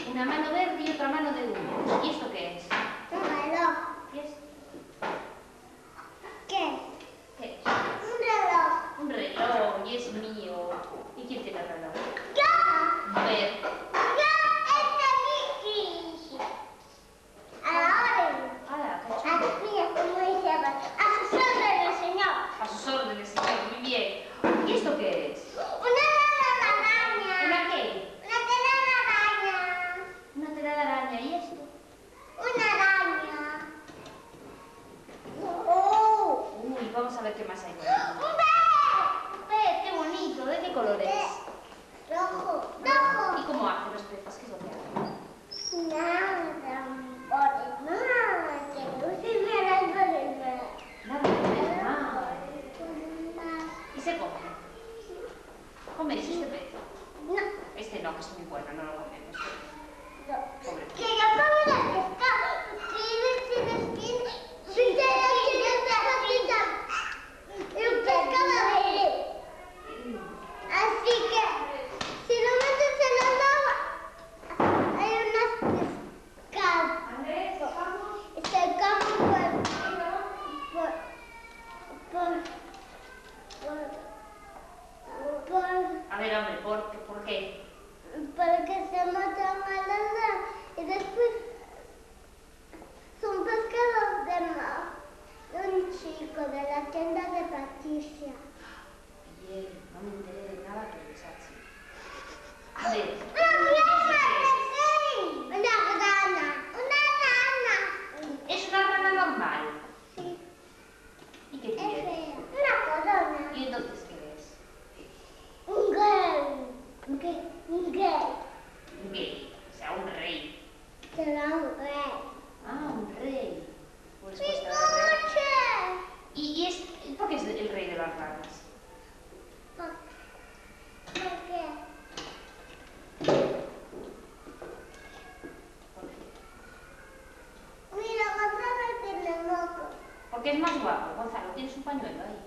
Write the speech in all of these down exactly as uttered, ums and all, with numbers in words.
una mano verde y otra mano de humo. ¿Y esto qué es? Un reloj. ¿Qué es? ¿Qué? ¿Qué es? Un reloj. Un reloj, y es mío. ¿Y quién tiene el reloj? ¡Yo! A ver. ¡Yo! ¡Este Mickey! A la orden. ¡Hala, qué A chulo! mira cómo dice, a sus órdenes, señor. A sus órdenes, señor. Muy bien. ¿Y esto qué es? Una telaraña. ¿Una qué? Una telaraña. Una tela de araña. ¿Y esto? Una araña. Oh. Uy, vamos a ver qué más hay por Un aquí. pez. Un pez, qué bonito. ¿De qué color es? Rojo. Rojo. ¿Y cómo hace los peces? ¿Qué es lo que hace? Nada, por el mar. Que no se viera por el mar. Nada de ver, nada. Por el mar. ¿Y se come? ¿Coméis este pez? No. Este no, que es muy bueno, no lo comemos. No. Pobre Que pez. yo como la pesca. Tienes, tienes, tienes. Sí, tienes, tienes, tienes. El pescado de él. Así que, si lo metes en el agua, hay unas pescadas. Andrés, vamos. Se come por, por, por, por, por, A ver, hombre, ¿por, qué- ¿por qué? porque se matan a la lana y después son pescados de mar de un chico de la tienda de Patricia. Bien, no me enteré de nada que es así. A ver. Una rana, una rana. Es una rana normal. Sí, ¿Y qué es tiene? fea. Una corona. ¿Y entonces qué es? Un gay. ¿Un qué? Un gay. Un gay, o sea, un rey. Será un gay. Ah, un rey. Pues ¡Mi cuesta de rey. coche! ¿Y, y es, por qué es el rey de las ranas? ¿Por qué? ¿Por qué? Mira, Gonzalo tiene moco. Porque es más guapo. Gonzalo, ¿tienes un pañuelo ahí?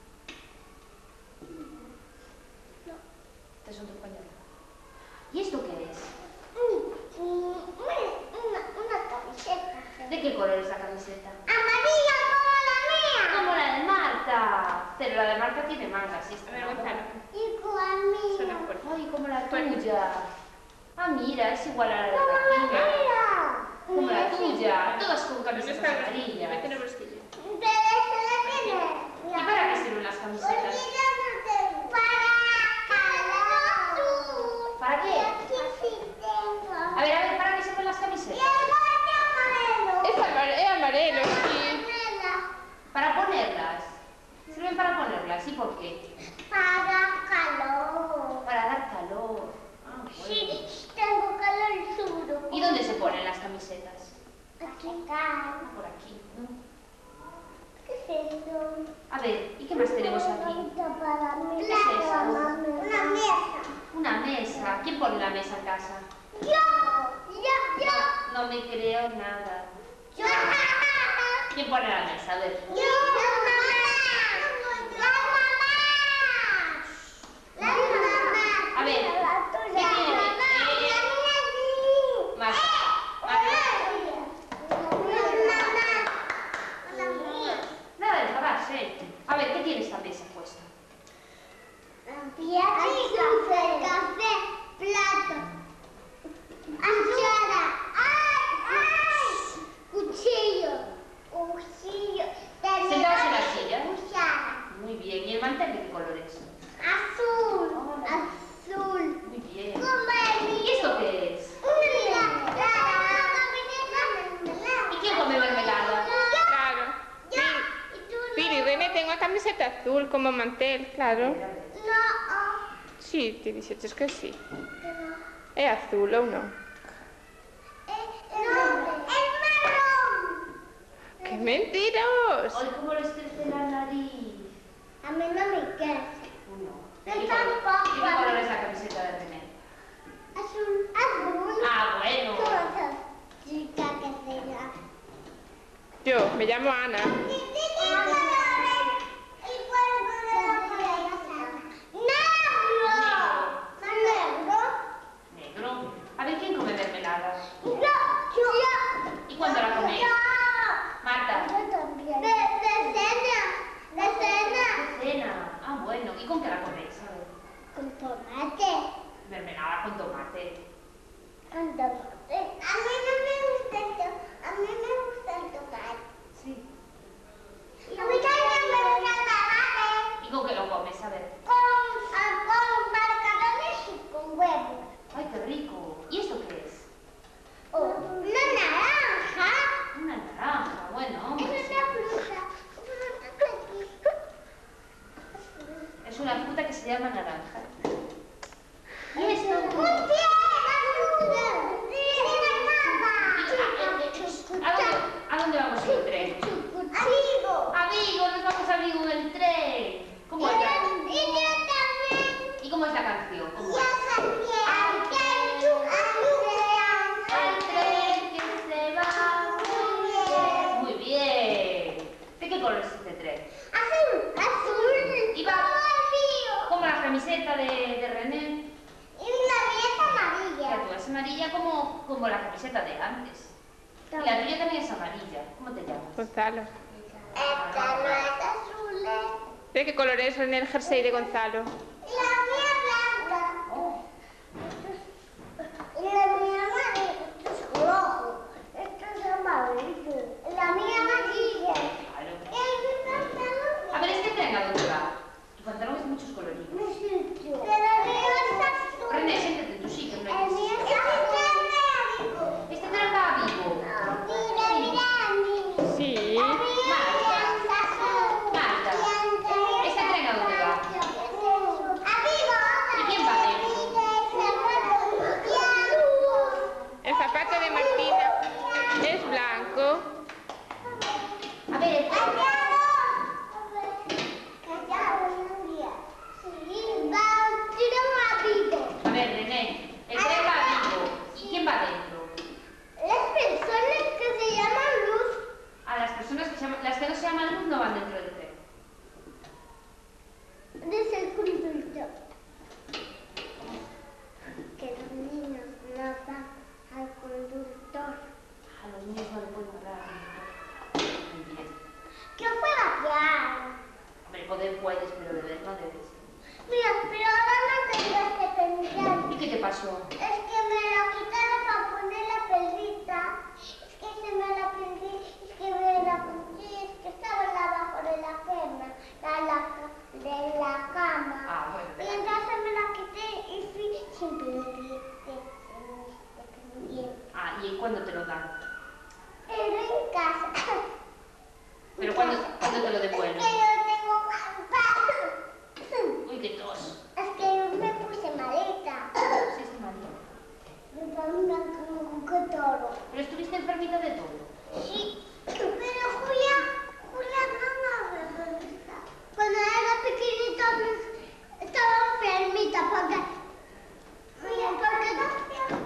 No. Este es otro pañuelo. ¿Y esto qué es? Mm, mm, Una, una camiseta. ¿De qué color es la camiseta? Amarilla como la mía. Como la de Marta. Pero la de Marta tiene mangas. ¿Y esta A ver, no? Gonzalo. Igual Suena mía. fuerte. Ay, como la Fuerte. tuya. Ah, mira, es igual a la de Como la Martina. mía. Como la tuya. Todas con ¿Dónde camisetas está el bolsillo? amarillas. Mete en el bolsillo. Pero se la tiene. ¿Y para qué sirven las Porque camisetas? yo no tengo. Para calor. ¿Para qué? Y aquí sí tengo. A ver, a ver, ¿para qué sirven las Y camisetas? el bote amarelo. Es, amar es amarelo, sí. Amarela. Para ponerlas. Sirven para ponerlas. ¿Y por qué? Para calor. Para dar calor. Ah, bueno. Sí, tengo calor suro. ¿Y dónde se ponen las camisetas? Aquí. Ah, por aquí, ¿no? ¿Qué es eso? A ver, ¿y qué más tenemos aquí? Para mí. ¿Qué es eso? Una mesa. Una mesa. ¿Quién pone la mesa en casa? Yo. Yo. Yo. No, no me creo nada. Yo. ¿Quién pone la mesa? A ver. Yo. La mamá. La mamá. La mamá. A ver, La ¿qué tuya. tiene? La mamá. Eh, La mía. Marta. Nada de enfadarse. A ver, ¿qué tiene esta mesa puesta? Café, café, plato, cuchara, ay, ay, cuchillo, cuchillo, Sentados en la silla. cuchara, Muy bien. ¿Y el mantel de qué color es? azul, Hola. azul, Muy bien. como el ¿Y esto qué es? Mira, la, la, la, ¿Y quién come mermelada? Claro. yo, y tú Piri, René, tengo una camiseta azul como mantel, claro. no, Sí, ti dixeches que sí. no, É azul ou non? no, es marrón. Que mentiros! Ay, cómo les crece la nariz. A mí no me queda. Uno. Yo ¿De qué color- tampoco. ¿De qué color es la camiseta de René? Azul, azul. Ah, bueno. ¿Cómo sos? Chica que se llama. Yo, me llamo Ana. Negro. Negro. Negro. A ver, ¿quién come mermelada? A mí no me gusta el to- a mí me gusta el tomate. Sí. Y a mí también me gusta el tomate. ¿Y con qué lo comes? A ver. Con, ah, con macarrones y con huevos. ¡Ay, qué rico! ¿Y esto qué es? Oh, una naranja. Una naranja. Bueno, Es hombre. sí. una fruta. Es una fruta que se llama naranja. ¿Y esto? Un pie, ¿A dónde, a dónde vamos en el tren? Amigo. A Vigo, nos vamos a Vigo en el tren. ¿Cómo es la, Y yo también. ¿Y cómo es la canción? ¿Cómo Yo es? también. Al tren que se va. Muy bien. ¿De qué color es este tren? Azul, azul. Y va- Amarillo. Como la camiseta de, de René. Y la mía es La amarilla. tuya es amarilla como, como la camiseta de antes. Y la tuya también es amarilla. ¿Cómo te llamas? Gonzalo. Esta no es azul. ¿eh? ¿De qué color es en el jersey de Gonzalo? La mía blanca. Oh, Y la mía amarilla. Esto es rojo. Esto es amarillo. La mía amarilla. claro. Y mi pantalón. A ver, este tren a dónde va. Tu pantalón es de muchos coloridos. Mi sitio. Pero el mío es azul. René, siéntate en tu sitio. No hay El mío que- es azul. Este tren va a Vigo. Mira, mira, mira. Sí. Marta, ¿este tren a dónde va? ¿Y quién va dentro? El zapato de Martina es blanco. A ver, el tren. A ver, René, el tren va a Vigo. ¿Y quién va dentro? Las personas que se llaman Luz. A las personas que se llaman, las que no se llaman Luz no van dentro del tren. Dice el conductor que los niños no van al conductor. A los niños no le pueden hablar al conductor. Muy bien. Que fue vaciar. Hombre, poder puedes, pero beber no debes. Mira, pero ahora no tendrás que pensar. ¿Y qué te pasó? Es que me lo quitaron para poner la pelita. Es que se me la perdí. Es que me la perdí. Es que estaba abajo de la cama. De la, de la cama. Ah, bueno, Y verdad. entonces me la quité y fui simplemente bien. Ah, ¿y cuándo te lo dan? Pero en casa. ¿Pero cuándo, cuándo te lo Es que devuelven? yo tengo papá. Uy, qué tos. Es que yo me puse maleta. Sí, sí, María. Me pongo como un cotoro. ¿Pero estuviste enfermita de todo? Sí, pero Julia, Julia no me regresa. Cuando era pequeñita me- estaba enfermita porque... Julia, porque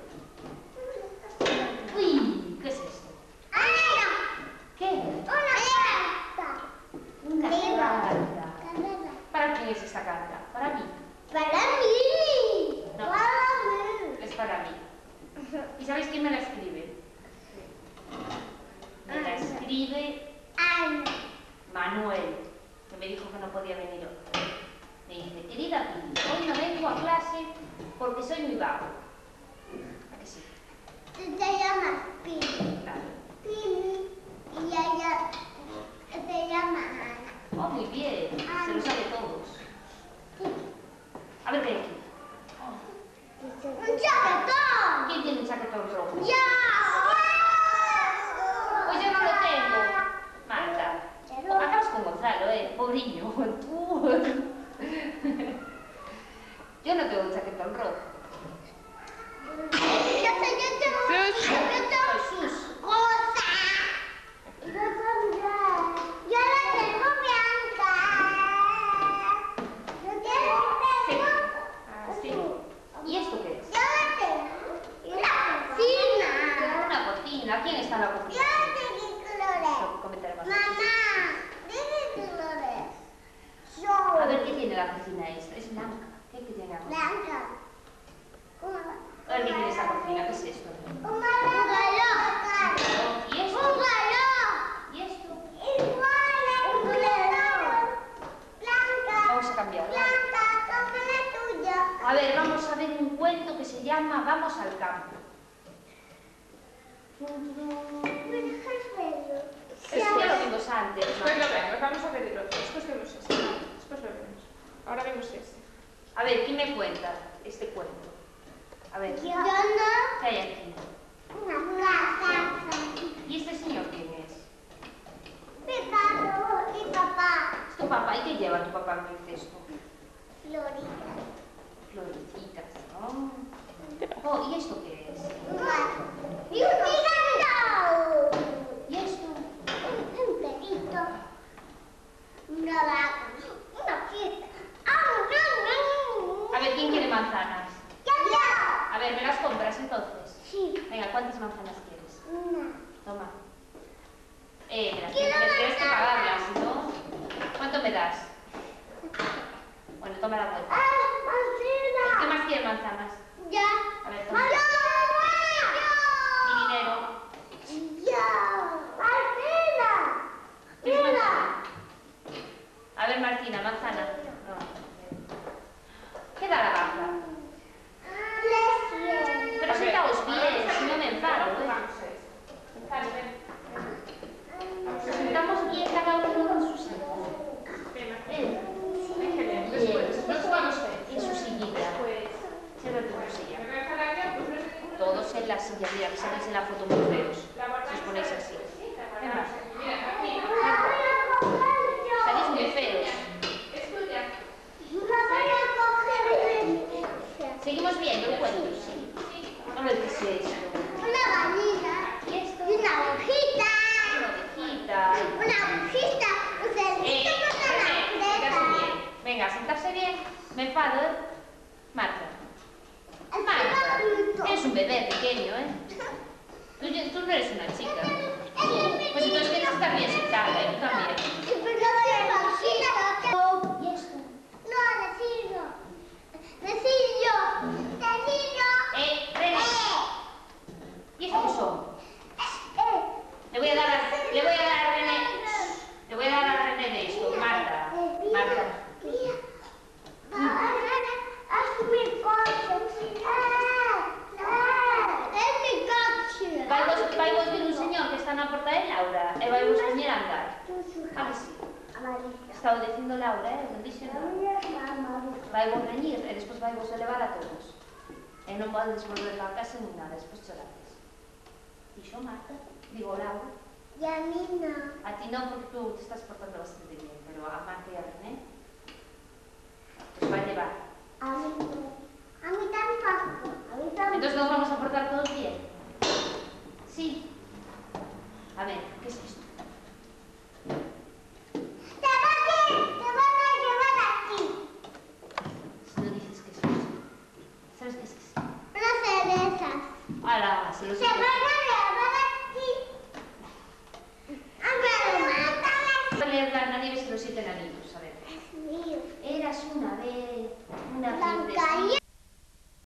no... Uy, ¿qué es esto? ¡Ay, ¿Qué? una carta! Una Carta. carta. ¿Para quién es esta carta? Para mí. ¡Para mí! No. ¡Para mí! Es para mí. ¿Y sabéis quién me la escribe? Me la escribe Ana. Manuel, que me dijo que no podía venir hoy. Me dice, querida Pili, hoy no vengo a clase porque soy muy vago. ¿A que sí? Tú te llamas Pili. Claro. Pili. Y ella se llama Ana. Oh, muy bien. Se lo sabe todos. A ver qué hay aquí. ¡Un chaquetón! ¿Quién tiene un chaquetón rojo? ¡Ya! Pues yo no lo tengo. Marta. Acabas con Gonzalo, eh. Pobriño. Tú. Yo no tengo un chaquetón rojo. Yo sé, yo tengo un Sus. chaquetón Jesús. rosa. Yo también. Yo la tengo blanca. Yo tengo ¿Qué? tengo Ah, sí. ¿Y esto qué es? Yo la tengo una cocina. Una cocina. ¿Quién está en la Yo cocina? la tengo colores. Comentar más. Mamá, dime colores. A ver, Yo. ¿qué tiene la cocina esta? Es blanca. ¿Qué, qué tiene la cocina? Blanca. A ver, ¿qué tiene esa cocina? ¿Qué es esto? Un reloj. ¿Y esto? Un reloj. ¿Y esto? Igual es un reloj. Blanca. Vamos a cambiar. ¿vale? Blanca, como la tuya. A ver, vamos a ver un cuento que se llama Vamos al campo. ¿Me dejas verlo? Es que lo vimos antes. Después lo Marta. vemos, vamos a ver el otro. Después vemos este. Después lo vemos. Ahora vemos este. A ver, ¿quién me cuenta este cuento? A ver, Yo no. ¿qué hay aquí? Una casa. ¿Y este señor quién es? Mi papá y papá. Es tu papá. ¿Y qué lleva tu papá en el cesto? Florida. Florecitas. Oh. Oh, ¿y esto qué es? Y un gato. ¿Y esto? Un, un perrito. Una vaca. Una fiesta. ¡Ah, no, no! A ver, ¿quién quiere manzanas? ¡Ya, ya! A ver, ¿me las compras entonces? Sí. Venga, ¿cuántas manzanas quieres? Una. Toma. Eh, me las Quiero me tienes que manzanas. pagarlas, ¿no? ¿Cuánto me das? Bueno, toma la vuelta. ¡Ah, ¿Qué manzana! más quieres manzanas? Ya. A ver, toma. ¡Manzana! Mi dinero. ¡Ya! ¡Manzana! ¿Quieres Mira. manzana? A ver, Martina, manzana. No. ¿Qué da la gafa? Leche. Pero sentaos bien, si no me enfado, ¿eh? Vamos a este. Dale, ven. Vamos a ver. Sentamos bien cada uno en su sitio. Ven, Eh, déjale. Después. Después vamos a ver. en su sillita. Después. Siéntate en tu silla. Me voy a dejar aquí, pues no sé ninguna. Todos en la silla, mira, que salís en la foto muy feos. Si os ponéis así. Venga, Mira, aquí. salís muy feos. Es tuya. Seguimos viendo el cuento, sí. A ver qué es esto. Una varilla ¿Y esto? y una hojita. Una ovejita. Una hojita. Un Eh, cerdito con René, una sentarse creta. bien. Venga, sentarse bien. Me enfado, ¿eh? Marta. Marta. Eres un bebé pequeño, ¿eh? Tú, tú no eres una chica. Pues entonces tienes que estar bien sentada, ¿eh? Tú también. ¿Y esto? No, decirlo. Decirlo. Decirlo. Eh, René. ¿Y esto qué son? Eh. Le voy a dar a, le voy a dar a René. Le voy a dar a René de esto. Marta. Marta. Mira. Haz mi coche. Es mi coche. Vai vos, vai vos ver un señor que está na porta de Laura e vai vos poñer a andar. A que sí? Estaba dicindo Laura, eh? Non dixo nada. Vai vos reñir e despois vai vos elevar a todos. E non podes volver para casa nin nada, despois chorades. Dixo Marta, digo Laura. Y a mí no. A ti non, porque tú te estás portando bastante bien, pero a Marta e a René, pues vai levar. A mí no. A mí tampoco. A mí tampoco. Entonces nos vamos a portar todos bien. Sí. A ver, ¿qué es esto? Te van a, te van a llevar aquí. Si no dices que es esto. ¿Sabes qué es esto? Unas cerezas. Ahora, se lo Te digo. van a llevar aquí. A ver, mátala. Voy a leer Blancanieves y los siete enanitos, a ver. Es mío. Eras una vez una Blancanieves.